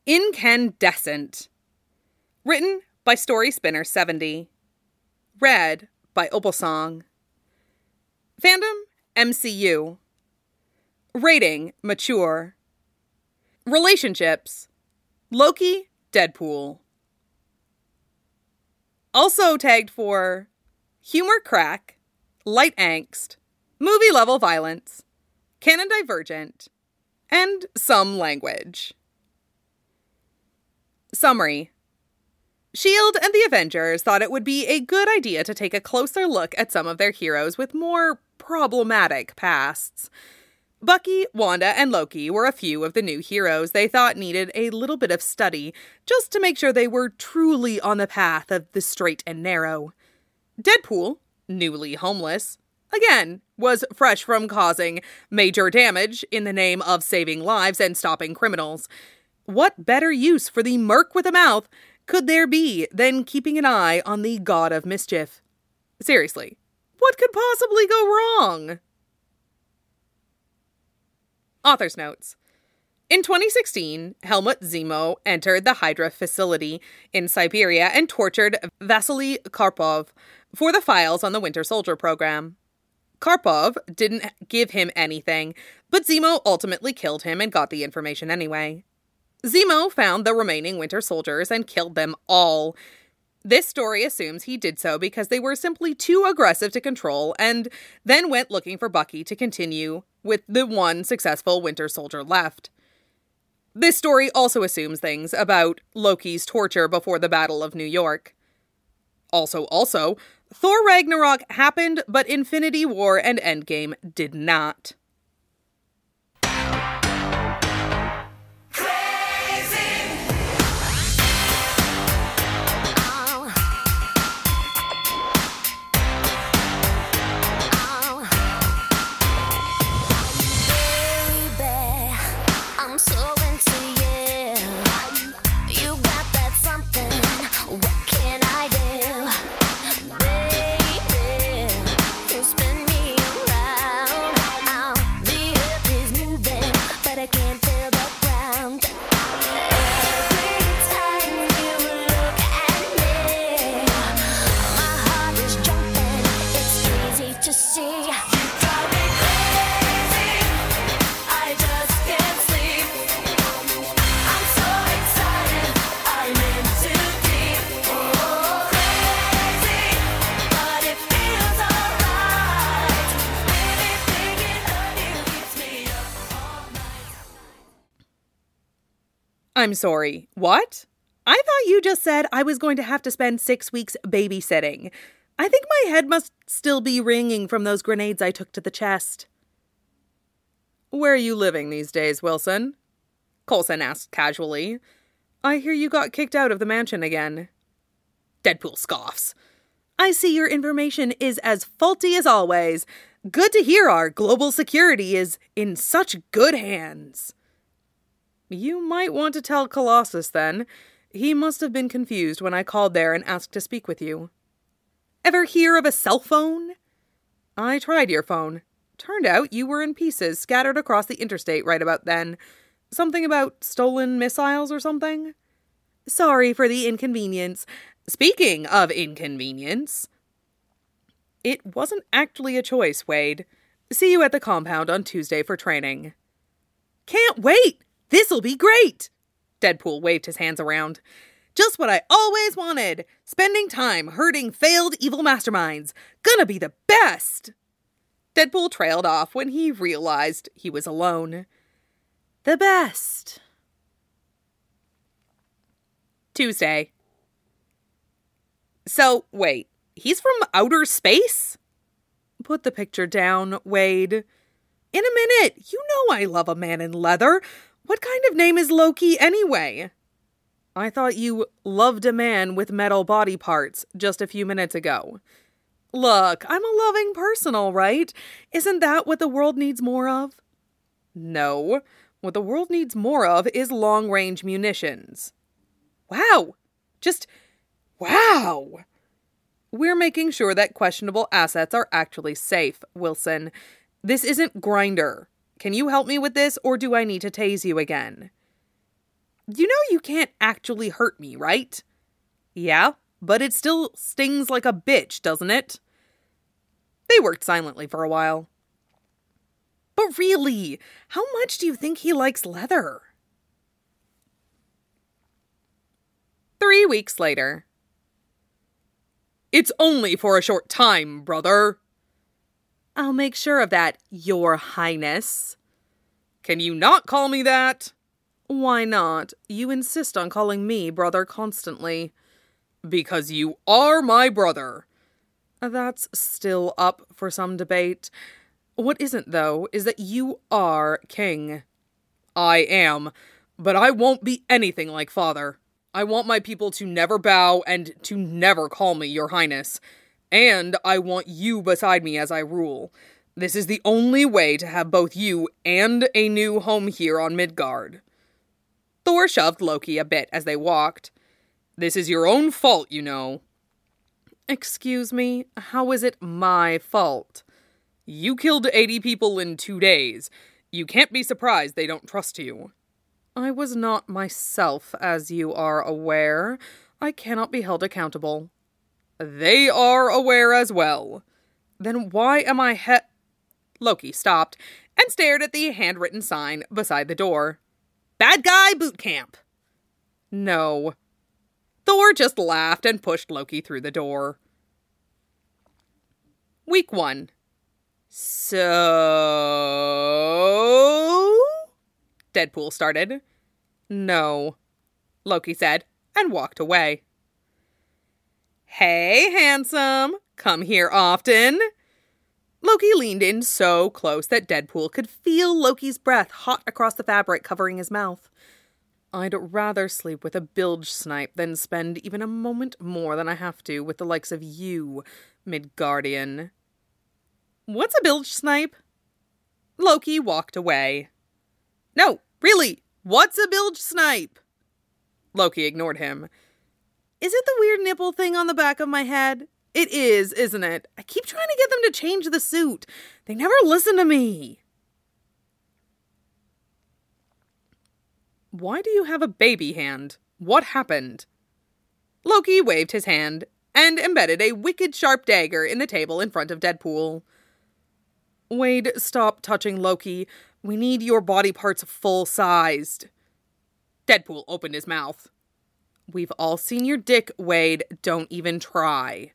Incandescent. Written by Story Spinner 70. Read by Opalsong. Fandom, MCU. Rating, mature. Relationships, Loki, Deadpool. Also tagged for humor crack, light angst, movie level violence, canon divergent, and some language. Summary. S.H.I.E.L.D. and the Avengers thought it would be a good idea to take a closer look at some of their heroes with more problematic pasts. Bucky, Wanda, and Loki were a few of the new heroes they thought needed a little bit of study, just to make sure they were truly on the path of the straight and narrow. Deadpool, newly homeless, again, was fresh from causing major damage in the name of saving lives and stopping criminals. What better use for the merc with a mouth could there be than keeping an eye on the god of mischief? Seriously, what could possibly go wrong? Author's notes. In 2016, Helmut Zemo entered the Hydra facility in Siberia and tortured Vasily Karpov for the files on the Winter Soldier program. Karpov didn't give him anything, but Zemo ultimately killed him and got the information anyway. Zemo found the remaining Winter Soldiers and killed them all. This story assumes he did so because they were simply too aggressive to control and then went looking for Bucky to continue with the one successful Winter Soldier left. This story also assumes things about Loki's torture before the Battle of New York. Also, Thor Ragnarok happened, but Infinity War and Endgame did not. I'm sorry, what? I thought you just said I was going to have to spend 6 weeks babysitting. I think my head must still be ringing from those grenades I took to the chest. Where are you living these days, Wilson? Coulson asked casually. I hear you got kicked out of the mansion again. Deadpool scoffs. I see your information is as faulty as always. Good to hear our global security is in such good hands. You might want to tell Colossus, then. He must have been confused when I called there and asked to speak with you. Ever hear of a cell phone? I tried your phone. Turned out you were in pieces scattered across the interstate right about then. Something about stolen missiles or something? Sorry for the inconvenience. Speaking of inconvenience... It wasn't actually a choice, Wade. See you at the compound on Tuesday for training. Can't wait! This'll be great! Deadpool waved his hands around. Just what I always wanted! Spending time hurting failed evil masterminds. Gonna be the best! Deadpool trailed off when he realized he was alone. The best. Tuesday. So, wait. He's from outer space? Put the picture down, Wade. In a minute. You know I love a man in leather. What kind of name is Loki anyway? I thought you loved a man with metal body parts just a few minutes ago. Look, I'm a loving person, all right? Isn't that what the world needs more of? No. What the world needs more of is long-range munitions. Wow. Just wow. We're making sure that questionable assets are actually safe, Wilson. This isn't Grindr. Can you help me with this, or do I need to tase you again? You know you can't actually hurt me, right? Yeah, but it still stings like a bitch, doesn't it? They worked silently for a while. But really, how much do you think he likes leather? 3 weeks later. It's only for a short time, brother. I'll make sure of that, Your Highness. Can you not call me that? Why not? You insist on calling me brother constantly. Because you are my brother. That's still up for some debate. What isn't, though, is that you are king. I am, but I won't be anything like father. I want my people to never bow and to never call me Your Highness. And I want you beside me as I rule. This is the only way to have both you and a new home here on Midgard. Thor shoved Loki a bit as they walked. This is your own fault, you know. Excuse me, how is it my fault? You killed 80 people in 2 days. You can't be surprised they don't trust you. I was not myself, as you are aware. I cannot be held accountable. They are aware as well. Then why am I Loki stopped and stared at the handwritten sign beside the door. Bad guy boot camp. No. Thor just laughed and pushed Loki through the door. Week 1. So... Deadpool started. No, Loki said, and walked away. Hey, handsome, come here often. Loki leaned in so close that Deadpool could feel Loki's breath hot across the fabric covering his mouth. I'd rather sleep with a bilge snipe than spend even a moment more than I have to with the likes of you, Midgardian. What's a bilge snipe? Loki walked away. No, really, what's a bilge snipe? Loki ignored him. Is it the weird nipple thing on the back of my head? It is, isn't it? I keep trying to get them to change the suit. They never listen to me. Why do you have a baby hand? What happened? Loki waved his hand and embedded a wicked sharp dagger in the table in front of Deadpool. Wade, stop touching Loki. We need your body parts full-sized. Deadpool opened his mouth. We've all seen your dick, Wade. Don't even try.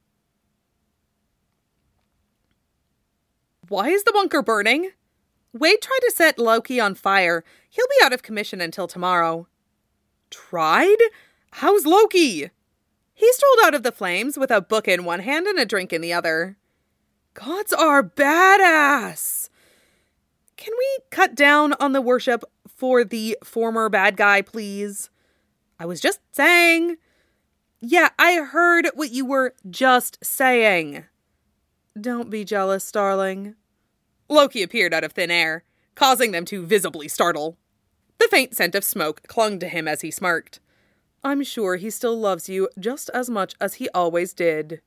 Why is the bunker burning? Wade tried to set Loki on fire. He'll be out of commission until tomorrow. Tried? How's Loki? He strolled out of the flames with a book in one hand and a drink in the other. Gods are badass. Can we cut down on the worship for the former bad guy, please? I was just saying. Yeah, I heard what you were just saying. Don't be jealous, darling. Loki appeared out of thin air, causing them to visibly startle. The faint scent of smoke clung to him as he smirked. I'm sure he still loves you just as much as he always did.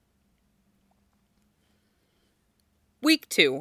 Week 2.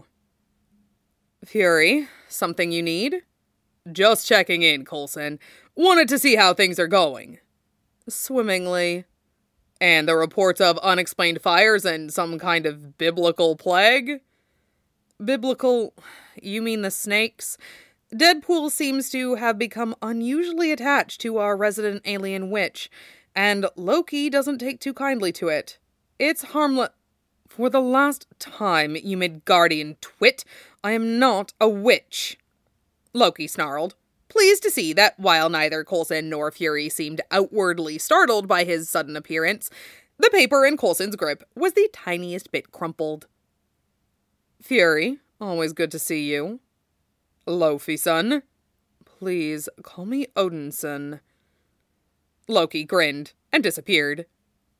Fury, something you need? Just checking in, Coulson. Wanted to see how things are going. Swimmingly. And the reports of unexplained fires and some kind of biblical plague? Biblical? You mean the snakes? Deadpool seems to have become unusually attached to our resident alien witch, and Loki doesn't take too kindly to it. It's harmless. For the last time, you Midgardian twit, I am not a witch. Loki snarled, pleased to see that while neither Coulson nor Fury seemed outwardly startled by his sudden appearance, the paper in Coulson's grip was the tiniest bit crumpled. Fury, always good to see you. Lofi-son. Please, call me Odinson. Loki grinned and disappeared.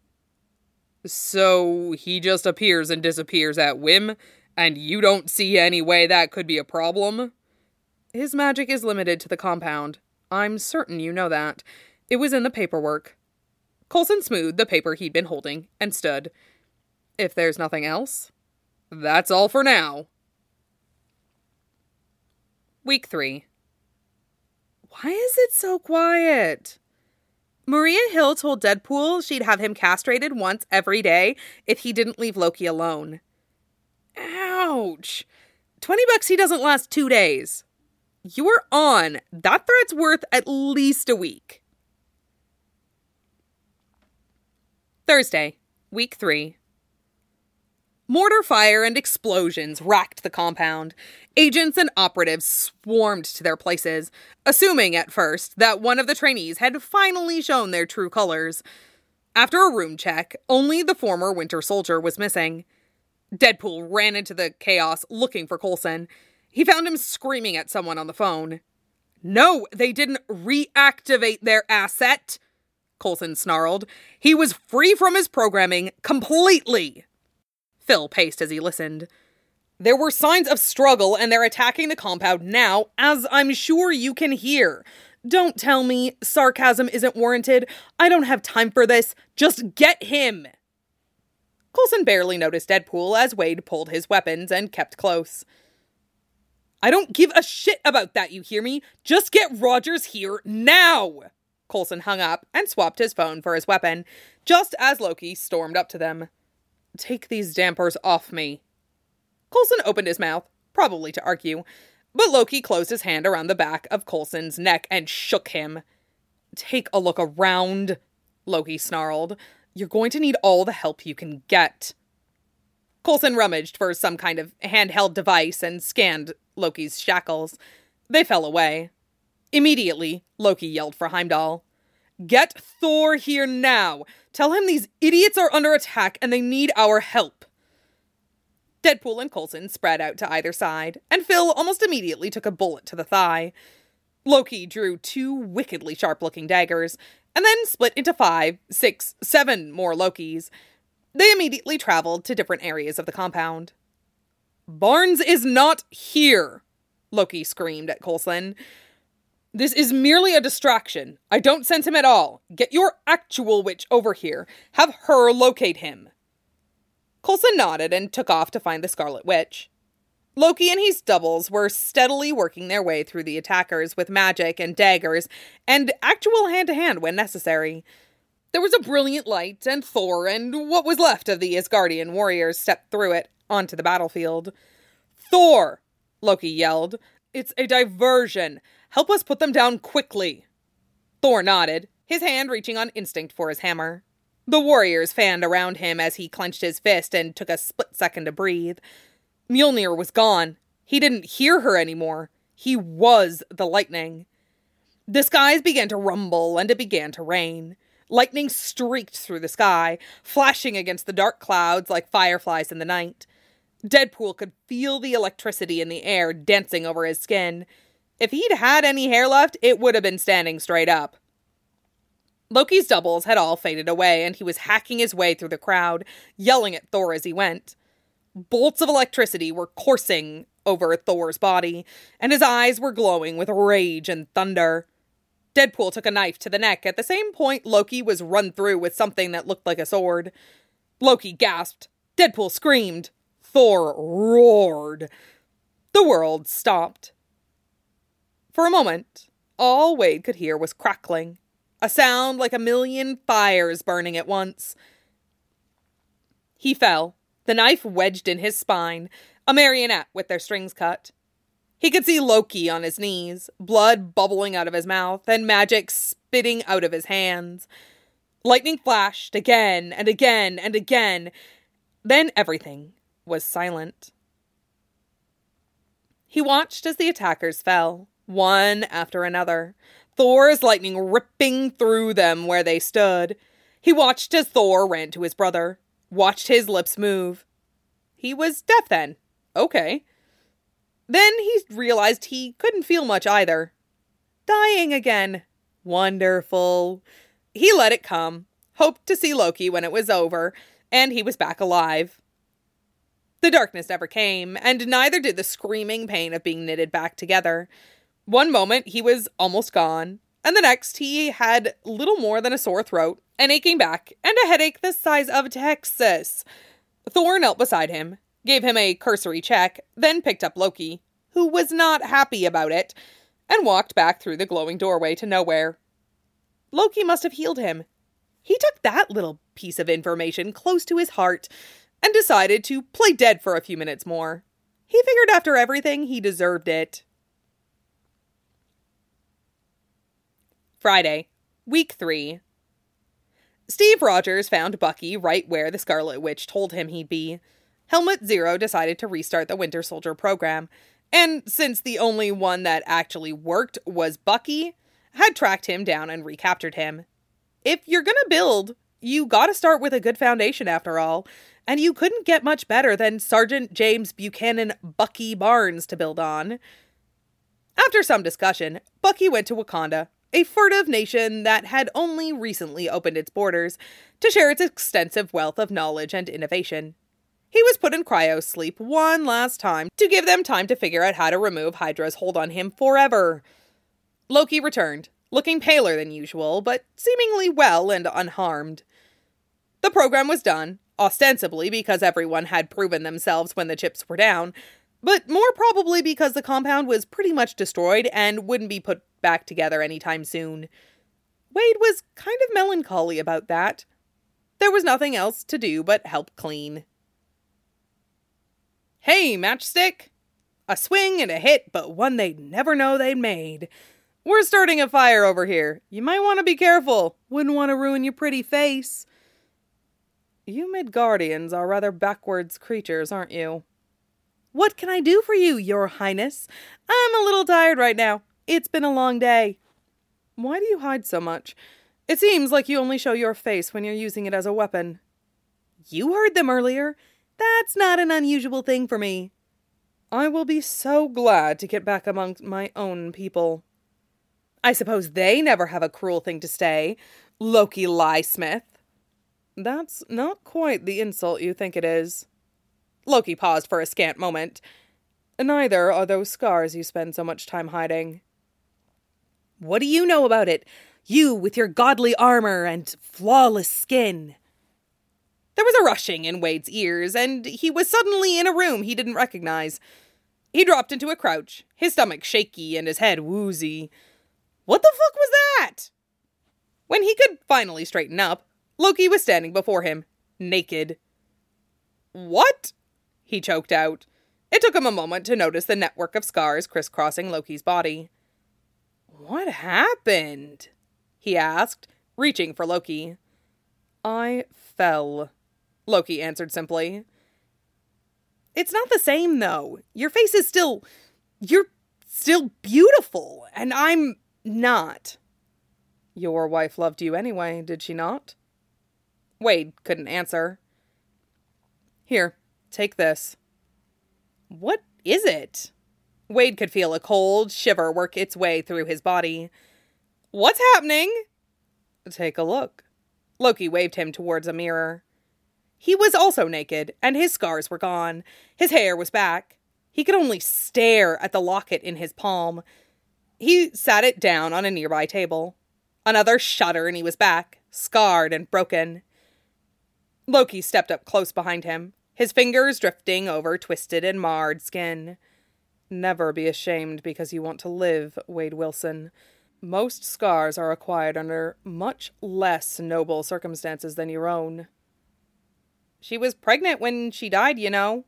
So he just appears and disappears at whim, and you don't see any way that could be a problem? His magic is limited to the compound. I'm certain you know that. It was in the paperwork. Coulson smoothed the paper he'd been holding and stood. If there's nothing else, that's all for now. Week 3. Why is it so quiet? Maria Hill told Deadpool she'd have him castrated once every day if he didn't leave Loki alone. Ouch. $20 he doesn't last 2 days. You were on. That threat's worth at least a week. Thursday, week 3. Mortar fire and explosions racked the compound. Agents and operatives swarmed to their places, assuming at first that one of the trainees had finally shown their true colors. After a room check, only the former Winter Soldier was missing. Deadpool ran into the chaos looking for Coulson. He found him screaming at someone on the phone. "No, they didn't reactivate their asset," Coulson snarled. "He was free from his programming completely." Phil paced as he listened. "There were signs of struggle, and they're attacking the compound now, as I'm sure you can hear. Don't tell me sarcasm isn't warranted. I don't have time for this. Just get him." Coulson barely noticed Deadpool as Wade pulled his weapons and kept close. "I don't give a shit about that, you hear me? Just get Rogers here now!" Coulson hung up and swapped his phone for his weapon, just as Loki stormed up to them. "Take these dampers off me." Coulson opened his mouth, probably to argue, but Loki closed his hand around the back of Coulson's neck and shook him. "Take a look around," Loki snarled. "You're going to need all the help you can get." Coulson rummaged for some kind of handheld device and scanned Loki's shackles. They fell away. Immediately, Loki yelled for Heimdall. "Get Thor here now! Tell him these idiots are under attack and they need our help!" Deadpool and Coulson spread out to either side, and Phil almost immediately took a bullet to the thigh. Loki drew 2 wickedly sharp-looking daggers, and then split into 5, 6, 7 more Lokis. They immediately traveled to different areas of the compound. "Barnes is not here!" Loki screamed at Coulson. "This is merely a distraction. I don't sense him at all. Get your actual witch over here. Have her locate him." Coulson nodded and took off to find the Scarlet Witch. Loki and his doubles were steadily working their way through the attackers with magic and daggers and actual hand-to-hand when necessary. There was a brilliant light, and Thor and what was left of the Asgardian warriors stepped through it onto the battlefield. "Thor!" Loki yelled. "It's a diversion. Help us put them down quickly." Thor nodded, his hand reaching on instinct for his hammer. The warriors fanned around him as he clenched his fist and took a split second to breathe. Mjolnir was gone. He didn't hear her anymore. He was the lightning. The skies began to rumble and it began to rain. Lightning streaked through the sky, flashing against the dark clouds like fireflies in the night. Deadpool could feel the electricity in the air dancing over his skin. If he'd had any hair left, it would have been standing straight up. Loki's doubles had all faded away, and he was hacking his way through the crowd, yelling at Thor as he went. Bolts of electricity were coursing over Thor's body, and his eyes were glowing with rage and thunder. Deadpool took a knife to the neck. At the same point, Loki was run through with something that looked like a sword. Loki gasped. Deadpool screamed. Thor roared. The world stopped. For a moment, all Wade could hear was crackling, a sound like a million fires burning at once. He fell, the knife wedged in his spine, a marionette with their strings cut. He could see Loki on his knees, blood bubbling out of his mouth and magic spitting out of his hands. Lightning flashed again and again and again. Then everything was silent. He watched as the attackers fell, one after another, Thor's lightning ripping through them where they stood. He watched as Thor ran to his brother, watched his lips move. He was deaf then. Okay. Then he realized he couldn't feel much either. Dying again. Wonderful. He let it come, hoped to see Loki when it was over, and he was back alive. The darkness never came, and neither did the screaming pain of being knitted back together. One moment he was almost gone, and the next he had little more than a sore throat, an aching back, and a headache the size of Texas. Thor knelt beside him, gave him a cursory check, then picked up Loki, who was not happy about it, and walked back through the glowing doorway to nowhere. Loki must have healed him. He took that little piece of information close to his heart and decided to play dead for a few minutes more. He figured after everything, he deserved it. Friday, week 3. Steve Rogers found Bucky right where the Scarlet Witch told him he'd be. Helmut Zero decided to restart the Winter Soldier program, and since the only one that actually worked was Bucky, had tracked him down and recaptured him. If you're gonna build, you gotta start with a good foundation after all, and you couldn't get much better than Sergeant James Buchanan Bucky Barnes to build on. After some discussion, Bucky went to Wakanda, a furtive nation that had only recently opened its borders to share its extensive wealth of knowledge and innovation. He was put in cryo-sleep one last time to give them time to figure out how to remove Hydra's hold on him forever. Loki returned, looking paler than usual, but seemingly well and unharmed. The program was done, ostensibly because everyone had proven themselves when the chips were down, but more probably because the compound was pretty much destroyed and wouldn't be put back together anytime soon. Wade was kind of melancholy about that. There was nothing else to do but help clean. Hey, Matchstick! A swing and a hit, but one they'd never know they'd made. We're starting a fire over here. You might want to be careful. Wouldn't want to ruin your pretty face. You Midgardians are rather backwards creatures, aren't you? What can I do for you, Your Highness? I'm a little tired right now. It's been a long day. Why do you hide so much? It seems like you only show your face when you're using it as a weapon. You heard them earlier. That's not an unusual thing for me. I will be so glad to get back among my own people. I suppose they never have a cruel thing to say, Loki Liesmith. That's not quite the insult you think it is. Loki paused for a scant moment. Neither are those scars you spend so much time hiding. What do you know about it? You with your godly armor and flawless skin. There was a rushing in Wade's ears, and he was suddenly in a room he didn't recognize. He dropped into a crouch, his stomach shaky and his head woozy. What the fuck was that? When he could finally straighten up, Loki was standing before him, naked. What? He choked out. It took him a moment to notice the network of scars crisscrossing Loki's body. What happened? He asked, reaching for Loki. I fell, Loki answered simply. It's not the same, though. Your face is still... You're still beautiful, and I'm not. Your wife loved you anyway, did she not? Wade couldn't answer. Here, take this. What is it? Wade could feel a cold shiver work its way through his body. What's happening? Take a look. Loki waved him towards a mirror. He was also naked, and his scars were gone. His hair was back. He could only stare at the locket in his palm. He sat it down on a nearby table. Another shudder and he was back, scarred and broken. Loki stepped up close behind him, his fingers drifting over twisted and marred skin. Never be ashamed because you want to live, Wade Wilson. Most scars are acquired under much less noble circumstances than your own. She was pregnant when she died, you know.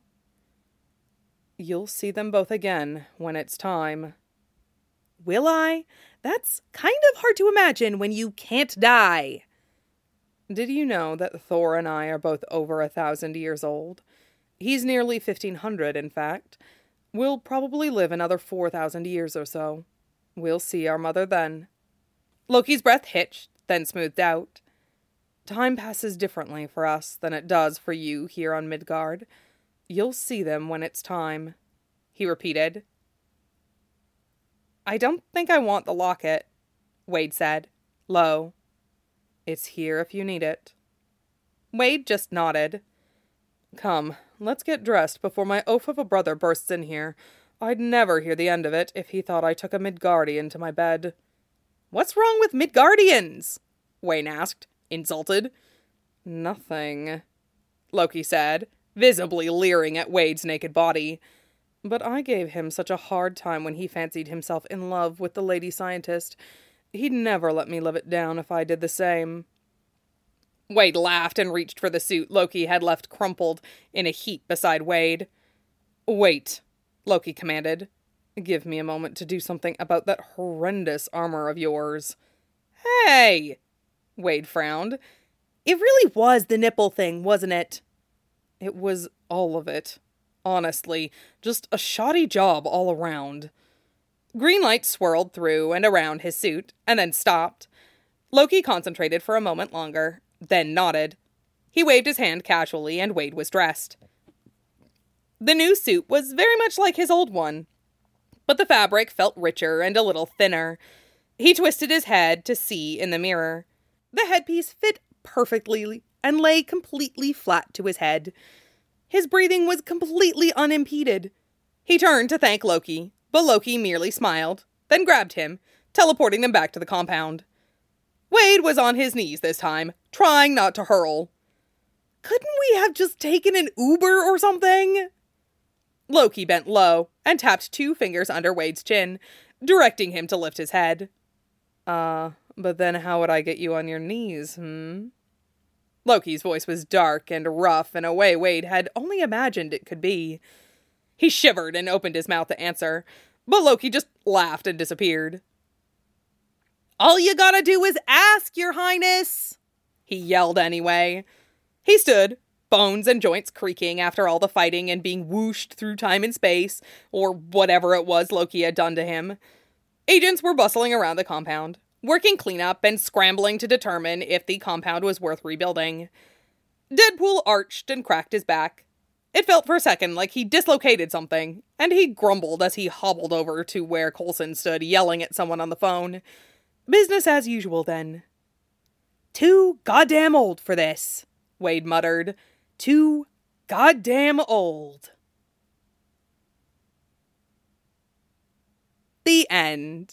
You'll see them both again when it's time. Will I? That's kind of hard to imagine when you can't die. Did you know that Thor and I are both over 1,000 years old? He's nearly 1,500, in fact. We'll probably live another 4,000 years or so. We'll see our mother then. Loki's breath hitched, then smoothed out. Time passes differently for us than it does for you here on Midgard. You'll see them when it's time, he repeated. I don't think I want the locket, Wade said, low. It's here if you need it. Wade just nodded. Come, let's get dressed before my oaf of a brother bursts in here. I'd never hear the end of it if he thought I took a Midgardian to my bed. What's wrong with Midgardians? Wayne asked, insulted. Nothing, Loki said, visibly leering at Wade's naked body. But I gave him such a hard time when he fancied himself in love with the lady scientist. He'd never let me live it down if I did the same." Wade laughed and reached for the suit Loki had left crumpled in a heap beside Wade. "Wait," Loki commanded. "Give me a moment to do something about that horrendous armor of yours." "Hey!" Wade frowned. "It really was the nipple thing, wasn't it?" "It was all of it. Honestly, just a shoddy job all around." Green light swirled through and around his suit, and then stopped. Loki concentrated for a moment longer, then nodded. He waved his hand casually, and Wade was dressed. The new suit was very much like his old one, but the fabric felt richer and a little thinner. He twisted his head to see in the mirror. The headpiece fit perfectly and lay completely flat to his head. His breathing was completely unimpeded. He turned to thank Loki, but Loki merely smiled, then grabbed him, teleporting them back to the compound. Wade was on his knees this time, trying not to hurl. "Couldn't we have just taken an Uber or something?" Loki bent low and tapped 2 fingers under Wade's chin, directing him to lift his head. But then how would I get you on your knees, Loki's voice was dark and rough in a way Wade had only imagined it could be. He shivered and opened his mouth to answer, but Loki just laughed and disappeared. "All you gotta do is ask, Your Highness!" he yelled anyway. He stood, bones and joints creaking after all the fighting and being whooshed through time and space, or whatever it was Loki had done to him. Agents were bustling around the compound, working cleanup and scrambling to determine if the compound was worth rebuilding. Deadpool arched and cracked his back. It felt for a second like he dislocated something, and he grumbled as he hobbled over to where Coulson stood yelling at someone on the phone. Business as usual, then. "Too goddamn old for this," Wade muttered. "Too goddamn old." The end.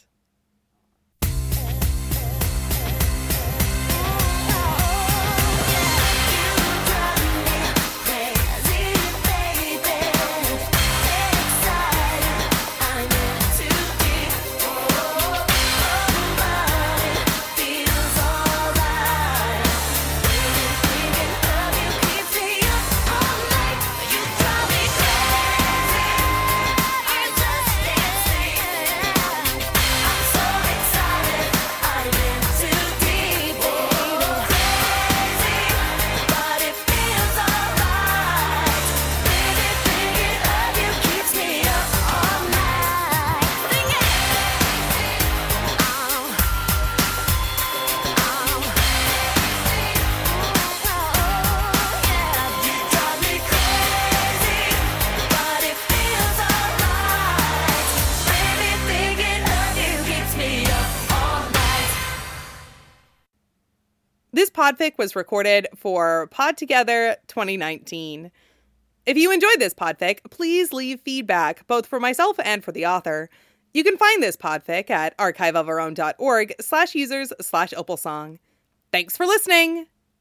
This podfic was recorded for Pod Together 2019. If you enjoyed this podfic, please leave feedback, both for myself and for the author. You can find this podfic at archiveofourown.org/users/opalsong. Thanks for listening!